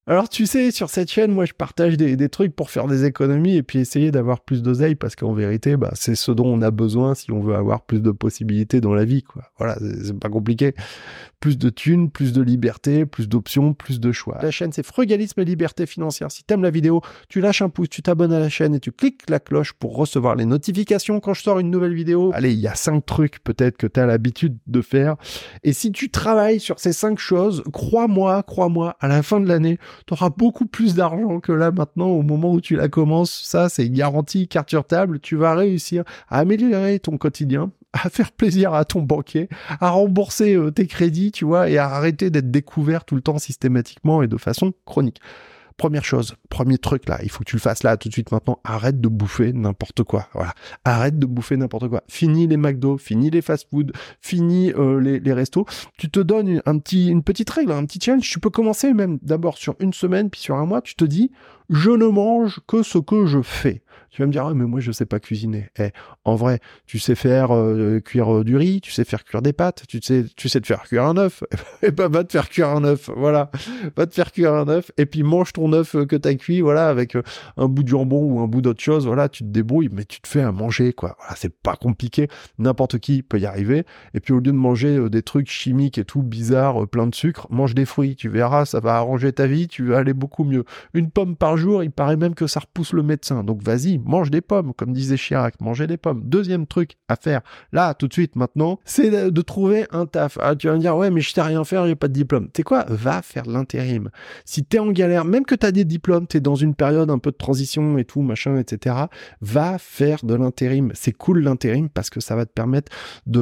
Alors, tu sais, sur cette chaîne, moi, je partage des trucs pour faire des économies et puis essayer d'avoir plus d'oseille parce qu'en vérité, bah, c'est ce dont on a besoin si on veut avoir plus de possibilités dans la vie, quoi. Voilà, c'est pas compliqué. Plus de thunes, plus de liberté, plus d'options, plus de choix. La chaîne, c'est Frugalisme et Liberté Financière. Si t'aimes la vidéo, tu lâches un pouce, tu t'abonnes à la chaîne et tu cliques la cloche pour recevoir les notifications quand je sors une nouvelle vidéo. Allez, il y a 5 trucs peut-être que t'as l'habitude de faire. Et si tu travailles sur ces 5 choses, crois-moi, à la fin de l'année, t'auras beaucoup plus d'argent que là maintenant au moment où tu la commences. Ça, c'est garanti, carte sur table. Tu vas réussir à améliorer ton quotidien, à faire plaisir à ton banquier, à rembourser tes crédits, tu vois, et à arrêter d'être découvert tout le temps systématiquement et de façon chronique. Première chose, premier truc là, il faut que tu le fasses là tout de suite maintenant, arrête de bouffer n'importe quoi, voilà. Arrête de bouffer n'importe quoi. Fini les McDo, fini les fast-food, fini les restos. Tu te donnes une petite règle, un petit challenge. Tu peux commencer même d'abord sur une semaine, puis sur un mois, tu te dis, je ne mange que ce que je fais. Tu vas me dire, ah, mais moi, je sais pas cuisiner. En vrai, tu sais faire cuire du riz, tu sais faire cuire des pâtes, tu sais te faire cuire un œuf. Et ben, va te faire cuire un œuf, voilà. Va te faire cuire un œuf, et puis mange ton œuf que t'as cuit, voilà, avec un bout de jambon ou un bout d'autre chose, voilà, tu te débrouilles, mais tu te fais à manger, quoi. Voilà, c'est pas compliqué. N'importe qui peut y arriver. Et puis, au lieu de manger des trucs chimiques et tout, bizarres, plein de sucre, mange des fruits. Tu verras, ça va arranger ta vie, tu vas aller beaucoup mieux. Une pomme par jour, il paraît même que ça repousse le médecin. Donc, vas-y, mange des pommes, comme disait Chirac, manger des pommes. Deuxième truc à faire, là, tout de suite, maintenant, c'est de trouver un taf. Ah, tu vas me dire, ouais, mais je sais rien faire, j'ai pas de diplôme. Tu sais quoi? Va faire de l'intérim. Si t'es en galère, même que t'as des diplômes, t'es dans une période un peu de transition et tout, machin, etc., va faire de l'intérim. C'est cool l'intérim parce que ça va te permettre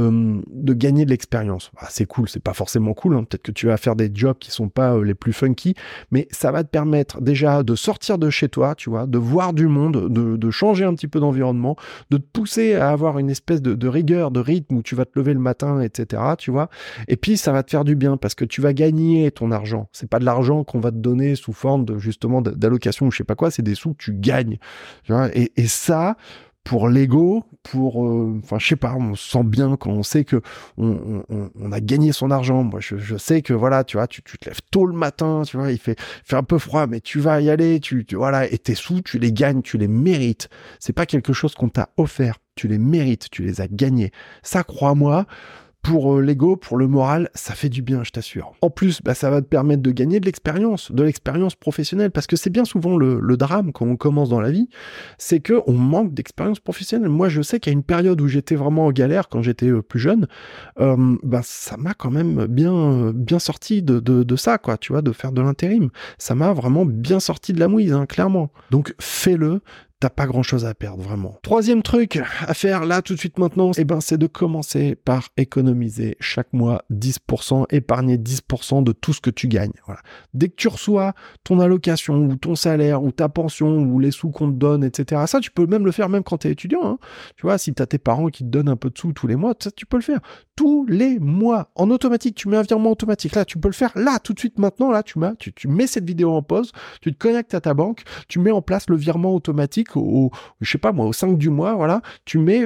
de gagner de l'expérience. Bah, c'est cool, c'est pas forcément cool, hein. Peut-être que tu vas faire des jobs qui sont pas les plus funky, mais ça va te permettre déjà de sortir de chez toi, tu vois, de voir du monde, de changer un petit peu d'environnement, de te pousser à avoir une espèce de rigueur, de rythme où tu vas te lever le matin, etc., tu vois. Et puis, ça va te faire du bien parce que tu vas gagner ton argent. C'est pas de l'argent qu'on va te donner sous forme de, justement, d'allocation ou je sais pas quoi, c'est des sous que tu gagnes. Tu vois. Et ça, pour l'ego, enfin, je sais pas, on se sent bien quand on sait que on a gagné son argent. Moi, je sais que, voilà, tu vois, tu te lèves tôt le matin, tu vois, il fait un peu froid, mais tu vas y aller, voilà, et tes sous, tu les gagnes, tu les mérites. C'est pas quelque chose qu'on t'a offert. Tu les mérites, tu les as gagnés. Ça, crois-moi, pour l'ego, pour le moral, ça fait du bien, je t'assure. En plus, bah, ça va te permettre de gagner de l'expérience professionnelle, parce que c'est bien souvent le drame quand on commence dans la vie, c'est que on manque d'expérience professionnelle. Moi, je sais qu'il y a une période où j'étais vraiment en galère quand j'étais plus jeune, bah, ça m'a quand même bien sorti de ça, quoi, tu vois, de faire de l'intérim. Ça m'a vraiment bien sorti de la mouise, hein, clairement. Donc, fais-le. T'as pas grand chose à perdre, vraiment. Troisième truc à faire là, tout de suite maintenant, eh ben, c'est de commencer par économiser chaque mois 10%, épargner 10% de tout ce que tu gagnes. Voilà. Dès que tu reçois ton allocation, ou ton salaire, ou ta pension, ou les sous qu'on te donne, etc. Ça, tu peux même le faire même quand t'es étudiant, hein. Tu vois, si t'as tes parents qui te donnent un peu de sous tous les mois, ça, tu peux le faire. Tous les mois. En automatique, tu mets un virement automatique. Là, tu peux le faire là, tout de suite maintenant. Là, tu mets cette vidéo en pause, tu te connectes à ta banque, tu mets en place le virement automatique je sais pas moi, au 5 du mois, voilà, tu mets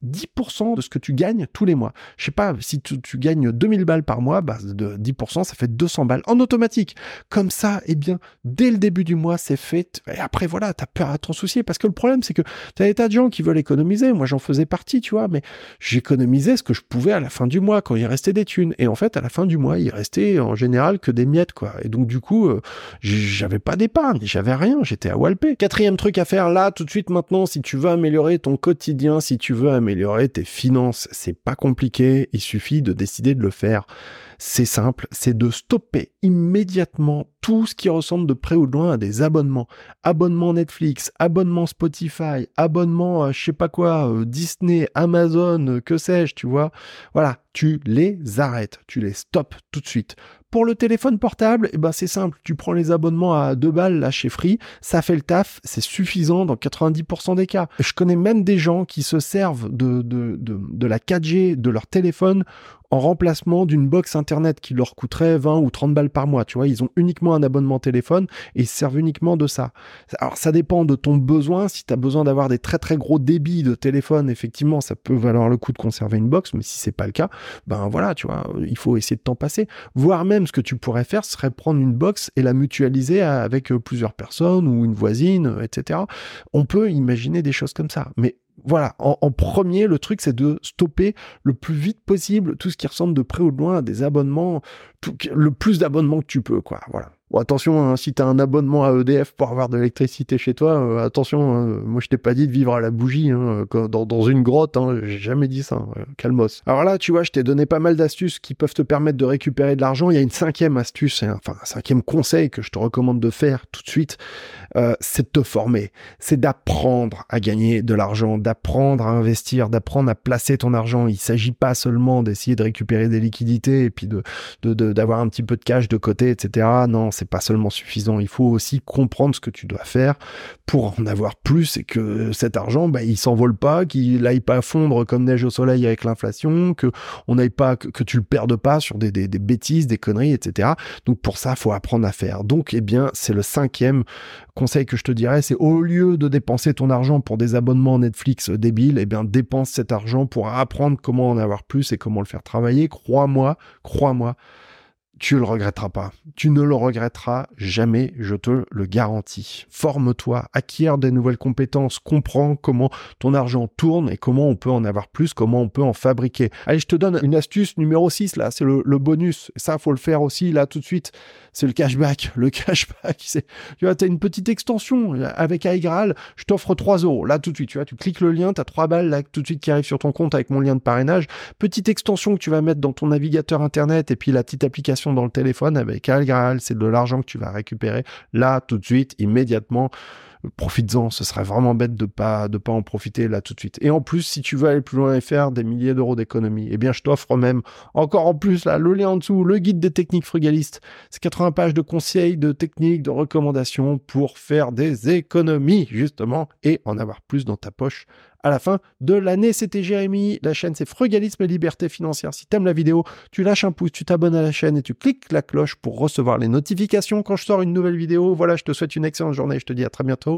10% de ce que tu gagnes tous les mois. Je sais pas, si tu gagnes 2000 balles par mois, bah, de 10%, ça fait 200 balles en automatique. Comme ça, eh bien, dès le début du mois, c'est fait. Et après, voilà, t'as peur à t'en soucier. Parce que le problème, c'est que t'as des tas de gens qui veulent économiser. Moi, j'en faisais partie, tu vois, mais j'économisais ce que je pouvais à la fin du mois, quand il restait des thunes. Et en fait, à la fin du mois, il restait en général que des miettes, quoi. Et donc, du coup, j'avais pas d'épargne, j'avais rien, j'étais à walper. Quatrième truc à faire là, tout de suite maintenant, si tu veux améliorer ton quotidien, si tu veux améliorer tes finances, c'est pas compliqué, il suffit de décider de le faire. C'est simple, c'est de stopper immédiatement tout ce qui ressemble de près ou de loin à des abonnements. Abonnement Netflix, abonnement Spotify, abonnement je sais pas quoi, Disney, Amazon, que sais-je, tu vois. Voilà, tu les arrêtes, tu les stops tout de suite. Pour le téléphone portable, eh ben c'est simple, tu prends les abonnements à 2 balles là chez Free, ça fait le taf, c'est suffisant dans 90% des cas. Je connais même des gens qui se servent de la 4G de leur téléphone en remplacement d'une box internet qui leur coûterait 20 ou 30 balles par mois. Tu vois, ils ont uniquement un abonnement téléphone et ils se servent uniquement de ça. Alors, ça dépend de ton besoin. Si tu as besoin d'avoir des très très gros débits de téléphone, effectivement, ça peut valoir le coup de conserver une box, mais si c'est pas le cas, ben voilà, tu vois, il faut essayer de t'en passer. Voire même, ce que tu pourrais faire, ce serait prendre une box et la mutualiser avec plusieurs personnes ou une voisine, etc. On peut imaginer des choses comme ça. Mais voilà, en premier, le truc, c'est de stopper le plus vite possible tout ce qui ressemble de près ou de loin à des abonnements, le plus d'abonnements que tu peux, quoi. Voilà. Bon, attention, hein, si t'as un abonnement à EDF pour avoir de l'électricité chez toi, attention, hein, moi je t'ai pas dit de vivre à la bougie, hein, dans une grotte, hein, j'ai jamais dit ça, calmos. Alors là, tu vois, je t'ai donné pas mal d'astuces qui peuvent te permettre de récupérer de l'argent. Il y a une 5e astuce, enfin un 5e conseil que je te recommande de faire tout de suite, c'est de te former, c'est d'apprendre à gagner de l'argent, d'apprendre à investir, d'apprendre à placer ton argent. Il s'agit pas seulement d'essayer de récupérer des liquidités et puis d'avoir un petit peu de cash de côté, etc. Non, c'est pas seulement suffisant. Il faut aussi comprendre ce que tu dois faire pour en avoir plus et que cet argent, bah, il s'envole pas, qu'il aille pas fondre comme neige au soleil avec l'inflation, que on aille pas, que tu le perdes pas sur des bêtises, des conneries, etc. Donc pour ça, faut apprendre à faire. Donc, eh bien, c'est le 5e conseil que je te dirais, c'est au lieu de dépenser ton argent pour des abonnements Netflix débiles, eh bien, dépense cet argent pour apprendre comment en avoir plus et comment le faire travailler. Crois-moi, tu le regretteras pas. Tu ne le regretteras jamais, je te le garantis. Forme-toi, acquiert des nouvelles compétences, comprends comment ton argent tourne et comment on peut en avoir plus, comment on peut en fabriquer. Allez, je te donne une astuce numéro 6, là, c'est le bonus. Ça, faut le faire aussi, là, tout de suite. C'est le cashback. Le cashback, tu vois, t'as une petite extension avec iGraal, je t'offre 3 €. Là, tout de suite, tu vois, tu cliques le lien, t'as 3 balles, là, tout de suite, qui arrivent sur ton compte avec mon lien de parrainage. Petite extension que tu vas mettre dans ton navigateur internet et puis la petite application dans le téléphone avec iGraal, c'est de l'argent que tu vas récupérer là, tout de suite, immédiatement. Profites-en, ce serait vraiment bête de pas en profiter là tout de suite. Et en plus, si tu veux aller plus loin et faire des milliers d'euros d'économies, eh bien, je t'offre même encore en plus là, le lien en dessous, le guide des techniques frugalistes. C'est 80 pages de conseils, de techniques, de recommandations pour faire des économies, justement, et en avoir plus dans ta poche à la fin de l'année. C'était Jérémy, la chaîne c'est Frugalisme et Liberté Financière. Si t'aimes la vidéo, tu lâches un pouce, tu t'abonnes à la chaîne et tu cliques la cloche pour recevoir les notifications quand je sors une nouvelle vidéo. Voilà, je te souhaite une excellente journée, je te dis à très bientôt.